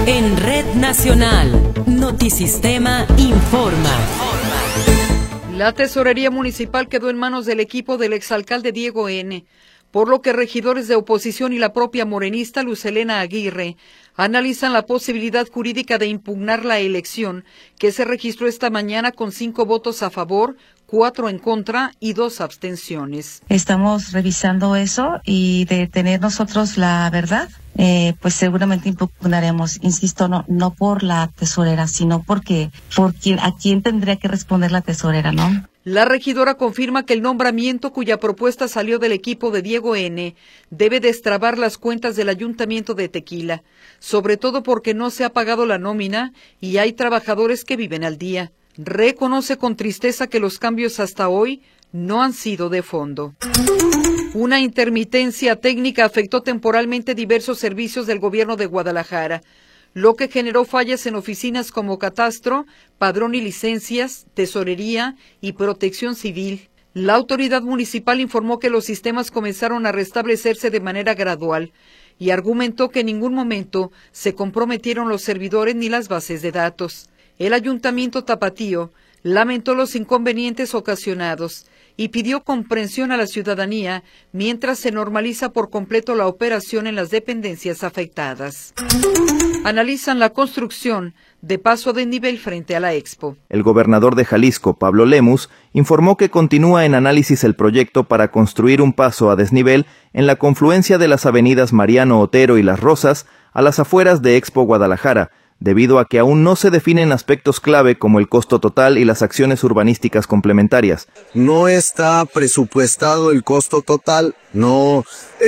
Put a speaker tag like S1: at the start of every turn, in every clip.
S1: En Red Nacional, Notisistema informa.
S2: La tesorería municipal quedó en manos del equipo del exalcalde Diego N., por lo que regidores de oposición y la propia morenista Lucelena Aguirre analizan la posibilidad jurídica de impugnar la elección que se registró esta mañana con 5 votos a favor, 4 en contra y 2 abstenciones.
S3: Estamos revisando eso y de tener nosotros la verdad, pues seguramente impugnaremos, insisto, no por la tesorera, sino por a quién tendría que responder la tesorera, ¿no?
S2: La regidora confirma que el nombramiento cuya propuesta salió del equipo de Diego N. debe destrabar las cuentas del Ayuntamiento de Tequila, sobre todo porque no se ha pagado la nómina y hay trabajadores que viven al día. Reconoce con tristeza que los cambios hasta hoy no han sido de fondo. Una intermitencia técnica afectó temporalmente diversos servicios del gobierno de Guadalajara, lo que generó fallas en oficinas como Catastro, Padrón y Licencias, Tesorería y Protección Civil. La autoridad municipal informó que los sistemas comenzaron a restablecerse de manera gradual y argumentó que en ningún momento se comprometieron los servidores ni las bases de datos. El Ayuntamiento Tapatío lamentó los inconvenientes ocasionados y pidió comprensión a la ciudadanía mientras se normaliza por completo la operación en las dependencias afectadas. Analizan la construcción de paso de nivel frente a la Expo.
S4: El gobernador de Jalisco, Pablo Lemus, informó que continúa en análisis el proyecto para construir un paso a desnivel en la confluencia de las avenidas Mariano Otero y Las Rosas a las afueras de Expo Guadalajara, debido a que aún no se definen aspectos clave como el costo total y las acciones urbanísticas complementarias.
S5: No está presupuestado el costo total, no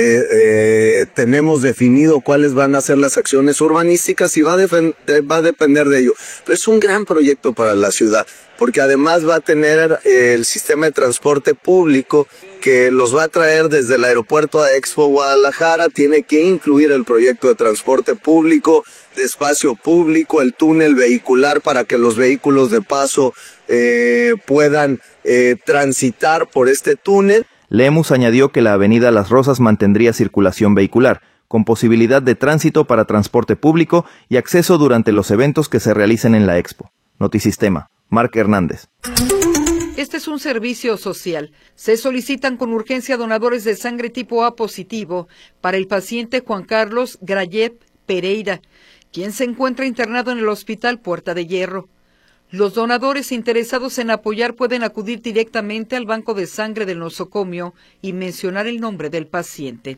S5: tenemos definido cuáles van a ser las acciones urbanísticas y va a depender de ello. Pero es un gran proyecto para la ciudad, porque además va a tener el sistema de transporte público que los va a traer desde el aeropuerto a Expo Guadalajara, tiene que incluir el proyecto de transporte público, de espacio público, el túnel vehicular para que los vehículos de paso puedan transitar por este túnel.
S4: Lemus añadió que la avenida Las Rosas mantendría circulación vehicular, con posibilidad de tránsito para transporte público y acceso durante los eventos que se realicen en la Expo. Notisistema, Marc Hernández.
S2: Este es un servicio social. Se solicitan con urgencia donadores de sangre tipo A positivo para el paciente Juan Carlos Grayep Pereira, quien se encuentra internado en el Hospital Puerta de Hierro. Los donadores interesados en apoyar pueden acudir directamente al banco de sangre del nosocomio y mencionar el nombre del paciente.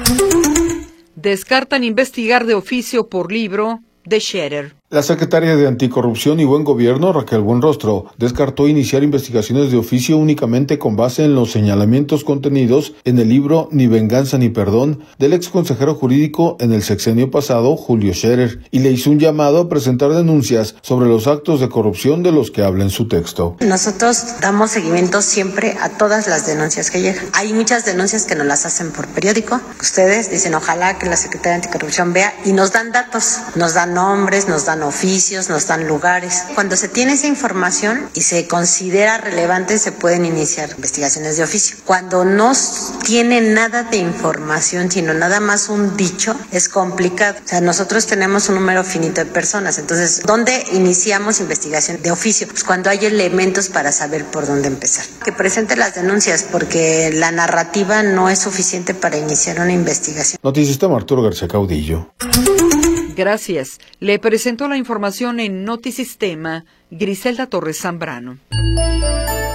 S2: Descartan investigar de oficio por libro de Scherer.
S6: La secretaria de Anticorrupción y Buen Gobierno, Raquel Buenrostro, descartó iniciar investigaciones de oficio únicamente con base en los señalamientos contenidos en el libro Ni venganza ni perdón del exconsejero jurídico en el sexenio pasado, Julio Scherer, y le hizo un llamado a presentar denuncias sobre los actos de corrupción de los que habla en su texto.
S7: Nosotros damos seguimiento siempre a todas las denuncias que llegan. Hay muchas denuncias que nos las hacen por periódico. Ustedes dicen, ojalá que la secretaria de Anticorrupción vea y nos dan datos, nos dan nombres, nos dan oficios, nos dan lugares. Cuando se tiene esa información y se considera relevante, se pueden iniciar investigaciones de oficio. Cuando no tiene nada de información, sino nada más un dicho, es complicado. O sea, nosotros tenemos un número finito de personas. Entonces, ¿dónde iniciamos investigación de oficio? Pues cuando hay elementos para saber por dónde empezar. Que presente las denuncias, porque la narrativa no es suficiente para iniciar una investigación.
S6: Notisistema, Arturo García Caudillo.
S2: Gracias. Le presentó la información en Notisistema Griselda Torres Zambrano.